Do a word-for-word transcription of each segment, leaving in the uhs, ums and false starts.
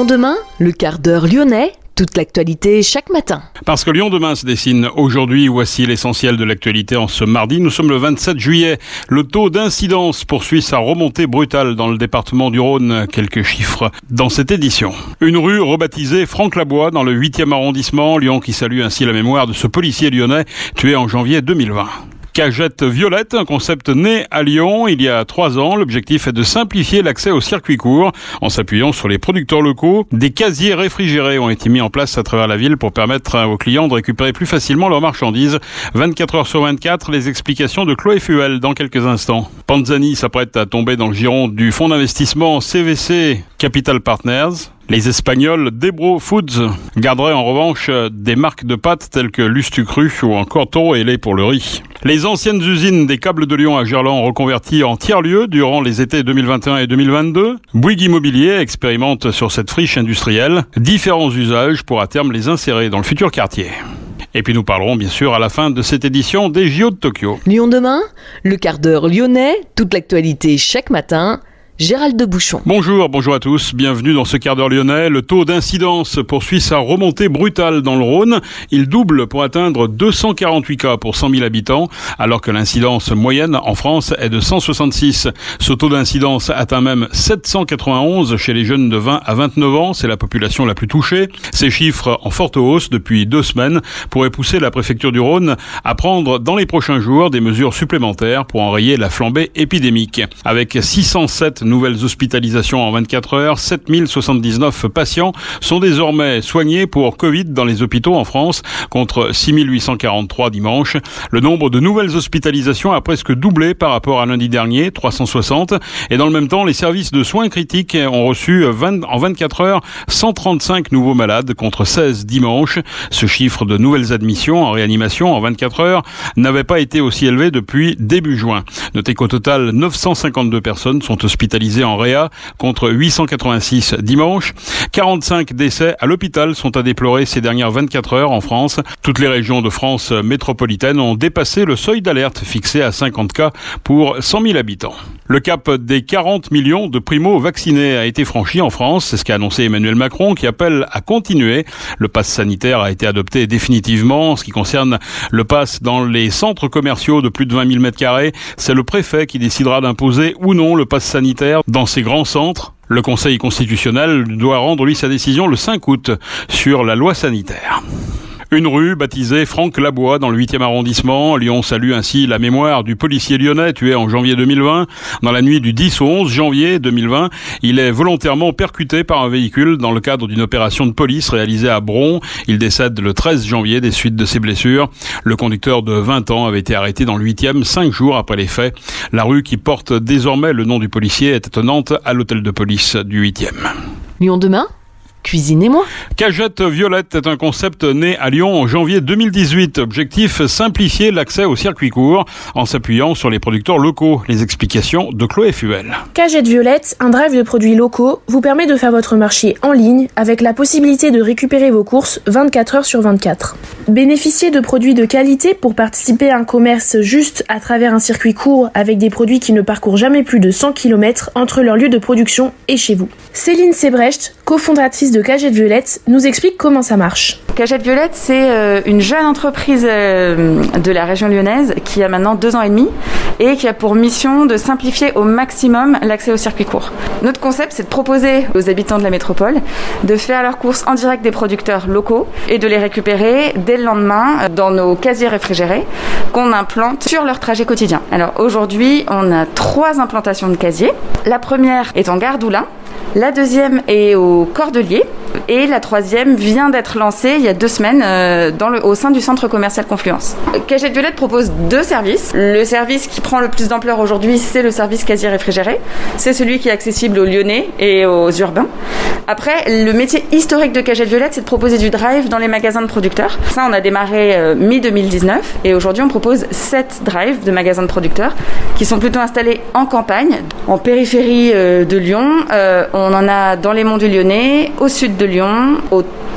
Lyon demain, le quart d'heure lyonnais, toute l'actualité chaque matin. Parce que Lyon demain se dessine aujourd'hui, voici l'essentiel de l'actualité en ce mardi. Nous sommes le vingt-sept juillet. Le taux d'incidence poursuit sa remontée brutale dans le département du Rhône. Quelques chiffres dans cette édition. Une rue rebaptisée Franck Labois dans le huitième arrondissement. Lyon qui salue ainsi la mémoire de ce policier lyonnais tué en janvier deux mille vingt. Cagette Violette, un concept né à Lyon il y a trois ans. L'objectif est de simplifier l'accès au circuit court en s'appuyant sur les producteurs locaux. Des casiers réfrigérés ont été mis en place à travers la ville pour permettre aux clients de récupérer plus facilement leurs marchandises. vingt-quatre heures sur vingt-quatre, les explications de Chloé Fuel dans quelques instants. Panzani s'apprête à tomber dans le giron du fonds d'investissement C V C Capital Partners. Les Espagnols Debro Foods garderaient en revanche des marques de pâtes telles que Lustucru ou encore Toro Ailé pour le riz. Les anciennes usines des câbles de Lyon à Gerland reconverties en tiers-lieux durant les étés deux mille vingt et un et deux mille vingt-deux. Bouygues Immobilier expérimente sur cette friche industrielle différents usages pour à terme les insérer dans le futur quartier. Et puis nous parlerons bien sûr à la fin de cette édition des J O de Tokyo. Lyon demain, le quart d'heure lyonnais, toute l'actualité chaque matin. Gérald de Bouchon. Bonjour, bonjour à tous. Bienvenue dans ce quart d'heure lyonnais. Le taux d'incidence poursuit sa remontée brutale dans le Rhône. Il double pour atteindre deux cent quarante-huit cas pour cent mille habitants, alors que l'incidence moyenne en France est de cent soixante-six. Ce taux d'incidence atteint même sept cent quatre-vingt-onze chez les jeunes de vingt à vingt-neuf ans. C'est la population la plus touchée. Ces chiffres en forte hausse depuis deux semaines pourraient pousser la préfecture du Rhône à prendre dans les prochains jours des mesures supplémentaires pour enrayer la flambée épidémique. Avec six cent sept nouvelles hospitalisations en vingt-quatre heures, sept mille soixante-dix-neuf patients sont désormais soignés pour Covid dans les hôpitaux en France, contre six mille huit cent quarante-trois dimanche. Le nombre de nouvelles hospitalisations a presque doublé par rapport à lundi dernier, trois cent soixante. Et dans le même temps, les services de soins critiques ont reçu vingt, en vingt-quatre heures cent trente-cinq nouveaux malades, contre seize dimanche. Ce chiffre de nouvelles admissions en réanimation en vingt-quatre heures n'avait pas été aussi élevé depuis début juin. Notez qu'au total, neuf cent cinquante-deux personnes sont hospitalisées en réa contre huit cent quatre-vingt-six dimanche. quarante-cinq décès à l'hôpital sont à déplorer ces dernières vingt-quatre heures en France. Toutes les régions de France métropolitaine ont dépassé le seuil d'alerte fixé à cinquante cas pour cent mille habitants. Le cap des quarante millions de primo-vaccinés a été franchi en France. C'est ce qu'a annoncé Emmanuel Macron, qui appelle à continuer. Le pass sanitaire a été adopté définitivement. En ce qui concerne le pass dans les centres commerciaux de plus de vingt mille mètres carrés, c'est le préfet qui décidera d'imposer ou non le pass sanitaire dans ces grands centres. Le Conseil constitutionnel doit rendre, lui, sa décision le cinq août sur la loi sanitaire. Une rue baptisée Franck Labois dans le huitième arrondissement. Lyon salue ainsi la mémoire du policier lyonnais tué en janvier deux mille vingt. Dans la nuit du dix au onze janvier deux mille vingt, il est volontairement percuté par un véhicule dans le cadre d'une opération de police réalisée à Bron. Il décède le treize janvier des suites de ses blessures. Le conducteur de vingt ans avait été arrêté dans le huitième, cinq jours après les faits. La rue qui porte désormais le nom du policier est étonnante à l'hôtel de police du huitième. Lyon demain, cuisinez-moi. Cagette Violette est un concept né à Lyon en janvier deux mille dix-huit. Objectif, simplifier l'accès au circuit court en s'appuyant sur les producteurs locaux. Les explications de Chloé Fuel. Cagette Violette, un drive de produits locaux, vous permet de faire votre marché en ligne avec la possibilité de récupérer vos courses vingt-quatre heures sur vingt-quatre. Bénéficiez de produits de qualité pour participer à un commerce juste à travers un circuit court avec des produits qui ne parcourent jamais plus de cent kilomètres entre leur lieu de production et chez vous. Céline Sebrecht, cofondatrice de Cagette Violette, nous explique comment ça marche. Cagette Violette, c'est euh, une jeune entreprise euh, de la région lyonnaise qui a maintenant deux ans et demi et qui a pour mission de simplifier au maximum l'accès au circuit court. Notre concept, c'est de proposer aux habitants de la métropole de faire leurs courses en direct des producteurs locaux et de les récupérer dès le lendemain dans nos casiers réfrigérés qu'on implante sur leur trajet quotidien. Alors aujourd'hui, on a trois implantations de casiers. La première est en gare d'Oulin. La deuxième est au Cordelier et la troisième vient d'être lancée il y a deux semaines euh, dans le, au sein du centre commercial Confluence. Cagette Violette propose deux services. Le service qui prend le plus d'ampleur aujourd'hui, c'est le service casier réfrigéré. C'est celui qui est accessible aux Lyonnais et aux urbains. Après, le métier historique de Cagette Violette, c'est de proposer du drive dans les magasins de producteurs. Ça, on a démarré euh, mi deux mille dix-neuf et aujourd'hui, on propose sept drives de magasins de producteurs qui sont plutôt installés en campagne, en périphérie euh, de Lyon. Euh, on en a dans les monts du Lyonnais, au sud de Lyon, au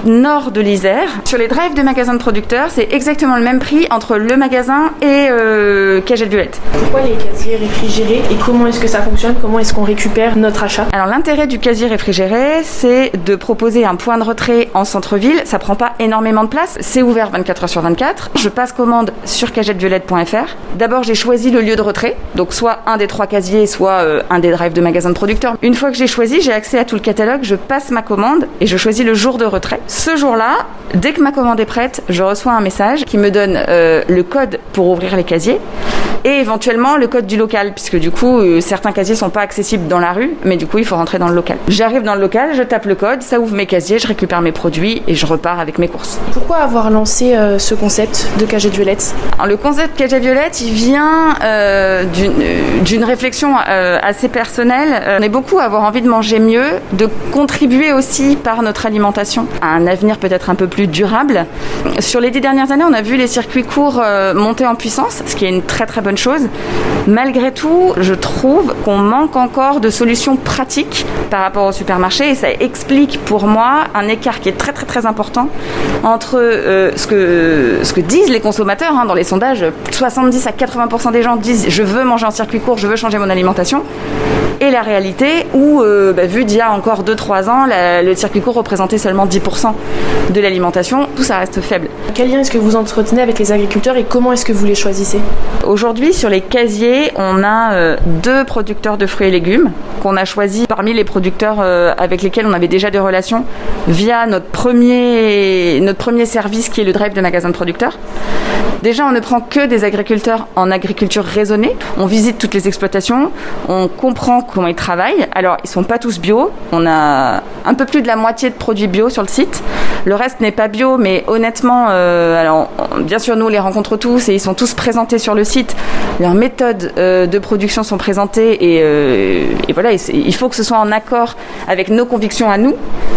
nord de l'Isère. Sur les drives de magasins de producteurs, c'est exactement le même prix entre le magasin et euh, Cagette Violette. Pourquoi les casiers réfrigérés et comment est-ce que ça fonctionne? Comment est-ce qu'on récupère notre achat? Alors l'intérêt du casier réfrigéré, c'est de proposer un point de retrait en centre-ville. Ça prend pas énormément de place. C'est ouvert vingt-quatre heures sur vingt-quatre. Je passe commande sur cagette violette point f r. D'abord, j'ai choisi le lieu de retrait. Donc soit un des trois casiers, soit euh, un des drives de magasins de producteurs. Une fois que j'ai choisi, j'ai accès à tout le catalogue. Je passe ma commande et je choisis le jour de retrait. Ce jour-là, dès que ma commande est prête, je reçois un message qui me donne euh, le code pour ouvrir les casiers et éventuellement le code du local, puisque du coup, euh, certains casiers sont pas accessibles dans la rue, mais du coup, il faut rentrer dans le local. J'arrive dans le local, je tape le code, ça ouvre mes casiers, je récupère mes produits et je repars avec mes courses. Pourquoi avoir lancé euh, ce concept de Cagette Violette? Alors, le concept Cagette Violette, il vient euh, d'une, d'une réflexion euh, assez personnelle. Euh, on est beaucoup à avoir envie de manger mieux, de contribuer aussi par notre alimentation à un avenir peut-être un peu plus durable. Sur les dix dernières années, on a vu les circuits courts euh, monter en puissance, ce qui est une très très bonne chose. Malgré tout, je trouve qu'on manque encore de solutions pratiques par rapport au supermarché et ça explique pour moi un écart qui est très très très important entre euh, ce que ce que disent les consommateurs hein, dans les sondages. soixante-dix à quatre-vingts pour cent des gens disent je veux manger en circuit court, je veux changer mon alimentation, et la réalité où euh, bah, vu d'il y a encore deux trois ans, la, le circuit court représentait seulement dix pour cent de l'alimentation, tout ça reste faible. Quel lien est-ce que vous entretenez avec les agriculteurs et comment est-ce que vous les choisissez? Aujourd'hui, sur les casiers, on a euh, deux producteurs de fruits et légumes qu'on a choisis parmi les producteurs euh, avec lesquels on avait déjà des relations via notre premier, notre premier service qui est le drive de magasin de producteurs. Déjà, on ne prend que des agriculteurs en agriculture raisonnée. On visite toutes les exploitations, on comprend comment ils travaillent. Alors, ils sont pas tous bio. On a un peu plus de la moitié de produits bio sur le site. Le reste n'est pas bio, mais honnêtement, euh, alors bien sûr, nous on les rencontre tous et ils sont tous présentés sur le site. Leurs méthodes euh, de production sont présentées et, euh, et voilà, il faut que ce soit en accord avec nos convictions à nous.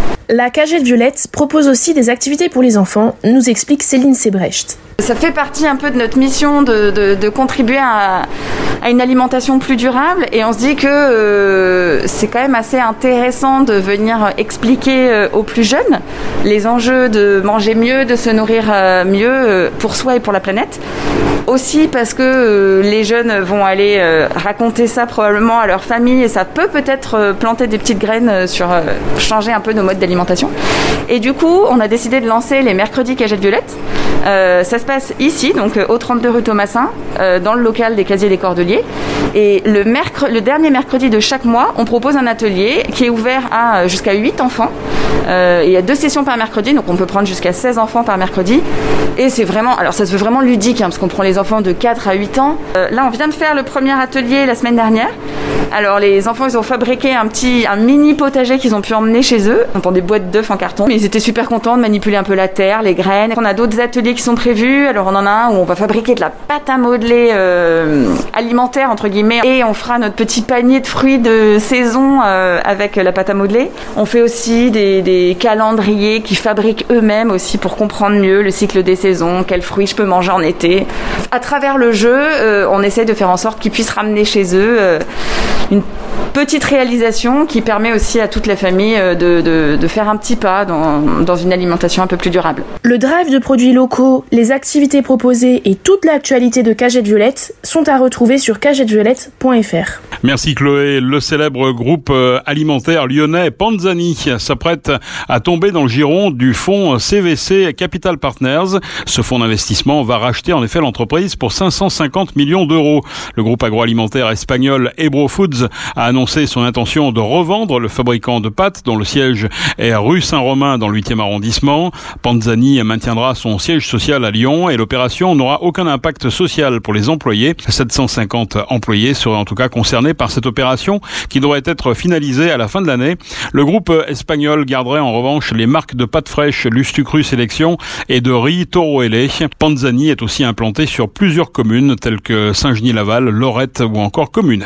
La Cagette Violette propose aussi des activités pour les enfants, nous explique Céline Sebrecht. Ça fait partie un peu de notre mission de, de, de contribuer à, à une alimentation plus durable et on se dit que euh, c'est quand même assez intéressant de venir expliquer euh, aux plus jeunes les enjeux de manger mieux, de se nourrir euh, mieux euh, pour soi et pour la planète. Aussi parce que euh, les jeunes vont aller euh, raconter ça probablement à leur famille et ça peut peut-être euh, planter des petites graines euh, sur euh, changer un peu nos modes d'alimentation. Et du coup, on a décidé de lancer les mercredis Cagette Violette. Euh, ça se passe ici, donc euh, au trente-deux rue Thomassin, euh, dans le local des Casiers des Cordeliers. Et le, mercre- le dernier mercredi de chaque mois, on propose un atelier qui est ouvert à euh, jusqu'à huit enfants. Euh, il y a deux sessions par mercredi, donc on peut prendre jusqu'à seize enfants par mercredi. Et c'est vraiment, alors ça se veut vraiment ludique, hein, parce qu'on prend les enfants de quatre à huit ans. Euh, là, on vient de faire le premier atelier la semaine dernière. Alors les enfants, ils ont fabriqué un petit, un mini potager qu'ils ont pu emmener chez eux, dans des boîtes d'œufs en carton. Mais ils étaient super contents de manipuler un peu la terre, les graines. On a d'autres ateliers qui sont prévus. Alors on en a un où on va fabriquer de la pâte à modeler euh, alimentaire entre guillemets, et on fera notre petit panier de fruits de saison euh, avec la pâte à modeler. On fait aussi des, des calendriers qui fabriquent eux-mêmes aussi pour comprendre mieux le cycle des saisons, quels fruits je peux manger en été. À travers le jeu, euh, on essaie de faire en sorte qu'ils puissent ramener chez eux euh, une petite réalisation qui permet aussi à toute la famille de, de, de faire un petit pas dans, dans une alimentation un peu plus durable. Le drive de produits locaux, les activités proposées et toute l'actualité de Cagette Violette sont à retrouver sur cagette violette point f r. Merci Chloé. Le célèbre groupe alimentaire lyonnais Panzani s'apprête à tomber dans le giron du fonds C V C Capital Partners. Ce fonds d'investissement va racheter en effet l'entreprise pour cinq cent cinquante millions d'euros. Le groupe agroalimentaire espagnol Ebro Foods a annoncé son intention de revendre le fabricant de pâtes dont le siège est rue Saint-Romain dans le huitième arrondissement. Panzani maintiendra son siège social à Lyon et l'opération n'aura aucun impact social pour les employés. sept cent cinquante employés seraient en tout cas concernés par cette opération qui devrait être finalisée à la fin de l'année. Le groupe espagnol garderait en revanche les marques de pâtes fraîches Lustucru Sélection et de riz Toro Ailé. Panzani est aussi implanté sur plusieurs communes telles que Saint-Genis-Laval, Lorette ou encore Communet.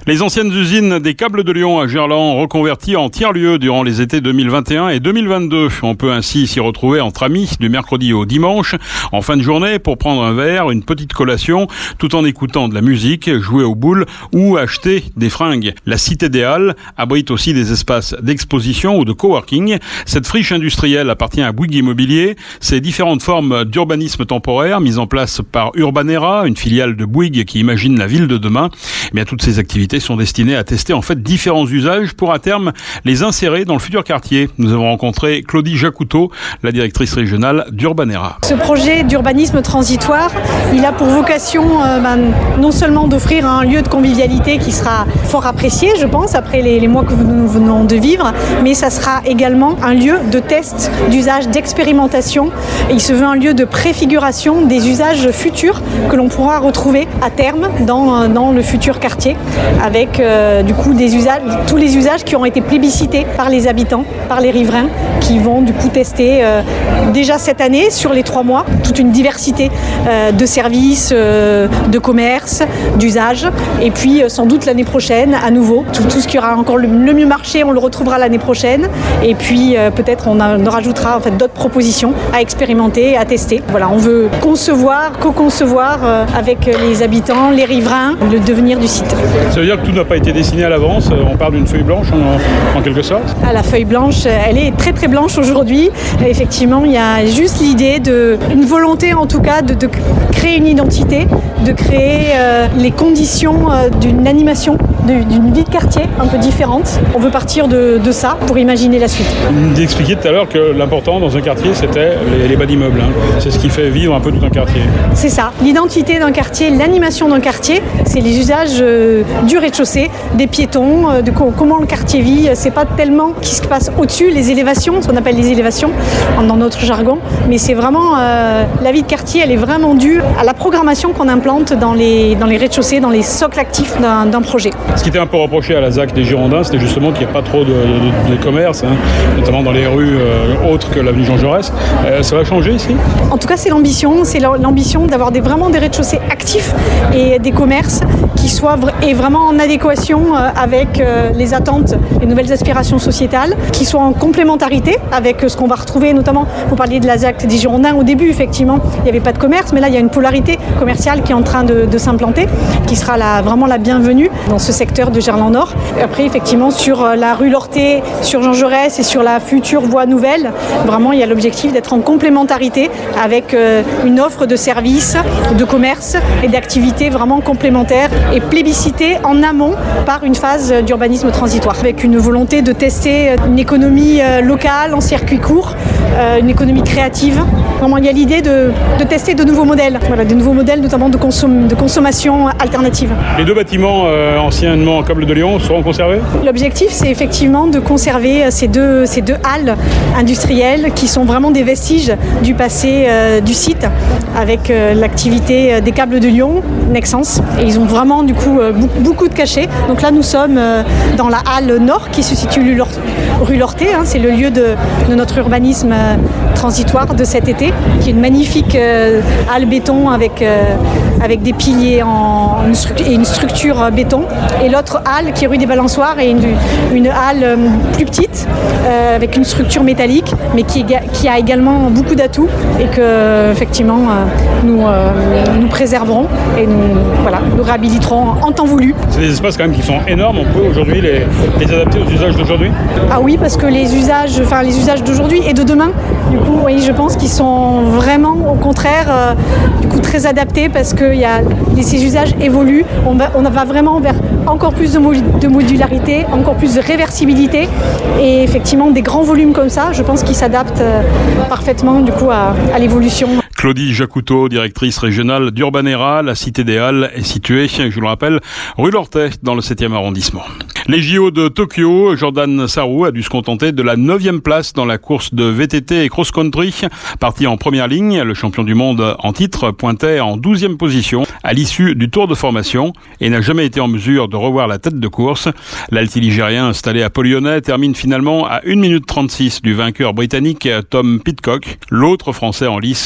Les anciennes usines des Câbles de Lyon à Gerland reconverties en tiers-lieux durant les étés deux mille vingt et un et deux mille vingt-deux. On peut ainsi s'y retrouver entre amis du mercredi au dimanche, en fin de journée pour prendre un verre, une petite collation, tout en écoutant de la musique, jouer aux boules ou acheter des fringues. La Cité des Halles abrite aussi des espaces d'exposition ou de coworking. Cette friche industrielle appartient à Bouygues Immobilier. Ces différentes formes d'urbanisme temporaire mises en place par Urbanera, une filiale de Bouygues qui imagine la ville de demain, eh bien toutes ces activités sont destinées à tester en fait différents usages pour à terme les insérer dans le futur quartier. Nous avons rencontré Claudie Jacoutot, la directrice régionale d'Urbanera. Ce projet d'urbanisme transitoire, il a pour vocation euh, ben, non seulement d'offrir un lieu de convivialité qui sera fort apprécié, je pense, après les, les mois que nous venons de vivre, mais ça sera également un lieu de test, d'usage, d'expérimentation. Et il se veut un lieu de préfiguration des usages futurs que l'on pourra retrouver à terme dans, dans le futur quartier, avec euh, du coup des usages, tous les usages qui ont été plébiscités par les habitants, par les riverains, qui vont du coup tester euh, déjà cette année, sur les trois mois, toute une diversité euh, de services, euh, de commerce, d'usages, et puis euh, sans doute l'année prochaine, à nouveau, tout, tout ce qui aura encore le, le mieux marché, on le retrouvera l'année prochaine, et puis euh, peut-être on, a, on rajoutera en fait d'autres propositions à expérimenter, à tester. Voilà, on veut concevoir, co-concevoir euh, avec les habitants, les riverains, le devenir du site. Ça veut dire que tout n'a pas été dessiné à l'avance, on part d'une feuille blanche en, en quelque sorte? Ah, la feuille blanche, elle est très très blanche aujourd'hui. Effectivement, il y a juste l'idée de, une volonté en tout cas de, de créer une identité, de créer euh, les conditions euh, d'une animation, de, d'une vie de quartier un peu différente. On veut partir de, de ça pour imaginer la suite. Vous expliquiez tout à l'heure que l'important dans un quartier, c'était les, les bas d'immeubles. Hein. C'est ce qui fait vivre un peu tout un quartier. C'est ça. L'identité d'un quartier, l'animation d'un quartier, c'est les usages euh, du rez-de-chaussée, des piétons, euh, de co- comment le quartier vit. C'est pas tellement ce qui se passe au-dessus, les élévations, ce qu'on appelle les élévations dans notre jargon, mais c'est vraiment euh, la vie de quartier, elle est vraiment due à la programmation qu'on implante dans les, dans les rez-de-chaussée, dans les socles actifs d'un, d'un projet. Ce qui était un peu reproché à la Z A C des Girondins, c'était justement qu'il n'y ait pas trop de, de, de commerce, hein, notamment dans les rues euh, autres que l'avenue Jean Jaurès. Euh, ça va changer ici? En tout cas, c'est l'ambition, c'est l'ambition d'avoir des, vraiment des rez-de-chaussée actifs et des commerces qui soient vra- et vraiment en adéquation euh, avec euh, les attentes, les nouvelles aspirations sociétales, qui soient en complémentarité avec ce qu'on va retrouver, notamment, vous parliez de la Z A C des Girondins au début, effectivement, il n'y avait pas de commerce, mais là, il y a une polarité commerciale qui est en train de, de s'implanter, qui sera la, vraiment la bienvenue dans ce secteur de Gerland-Nord. Après, effectivement, sur la rue Lorté, sur Jean Jaurès et sur la future voie nouvelle, vraiment, il y a l'objectif d'être en complémentarité avec euh, une offre de services, de commerce et d'activités vraiment complémentaires et plébiscitées en amont par une phase d'urbanisme transitoire, avec une volonté de tester une économie euh, locale en circuit court, euh, une économie créative. Vraiment, il y a l'idée de, de tester de nouveaux modèles, voilà, de nouveaux modèles notamment de, consom- de consommation alternative. Les deux bâtiments euh, anciennement Câbles de Lyon seront conservés? L'objectif, c'est effectivement de conserver ces deux, ces deux halles industrielles qui sont vraiment des vestiges du passé euh, du site, avec euh, l'activité des Câbles de Lyon, Nexens. Et ils ont vraiment du coup euh, beaucoup de cachets. Donc là, nous sommes euh, dans la halle nord qui se situe rue Lorté. Hein, c'est le lieu de, de notre urbanisme euh, transitoire de cet été, qui est une magnifique euh, halle béton avec, euh, avec des piliers en, une stru- et une structure euh, béton. Et l'autre halle qui est rue des Balançoires est une, une halle euh, plus petite euh, avec une structure métallique, mais qui, qui a également beaucoup d'atouts et que effectivement euh, nous, euh, nous préserverons et nous, voilà, nous réhabiliterons en temps voulu. C'est des espaces quand même qui sont énormes. On peut aujourd'hui les, les adapter aux usages d'aujourd'hui? Ah oui, parce que les usages, enfin les usages d'aujourd'hui et de demain, du coup, oui, je pense qu'ils sont vraiment, au contraire, euh, du coup, très adaptés parce que y a, ces usages évoluent. On va, on va vraiment vers encore plus de, mo- de modularité, encore plus de réversibilité et effectivement des grands volumes comme ça, je pense qu'ils s'adaptent euh, parfaitement du coup à, à l'évolution. Claudie Jacoutot, directrice régionale d'Urbanera, la Cité des Halles est située, je vous le rappelle, rue Lortet, dans le septième arrondissement. Les J O de Tokyo, Jordan Sarrou a dû se contenter de la neuvième place dans la course de V T T et cross-country. Parti en première ligne, le champion du monde en titre pointait en douzième position à l'issue du tour de formation et n'a jamais été en mesure de revoir la tête de course. L'alti-ligérien installé à Pau-Lyonnais termine finalement à une minute trente-six du vainqueur britannique Tom Pidcock. L'autre français en lice, Victor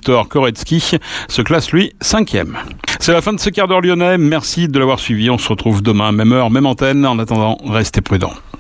Victor Koretsky se classe lui cinquième. C'est la fin de ce quart d'heure lyonnais. Merci de l'avoir suivi. On se retrouve demain, même heure, même antenne. En attendant, restez prudents.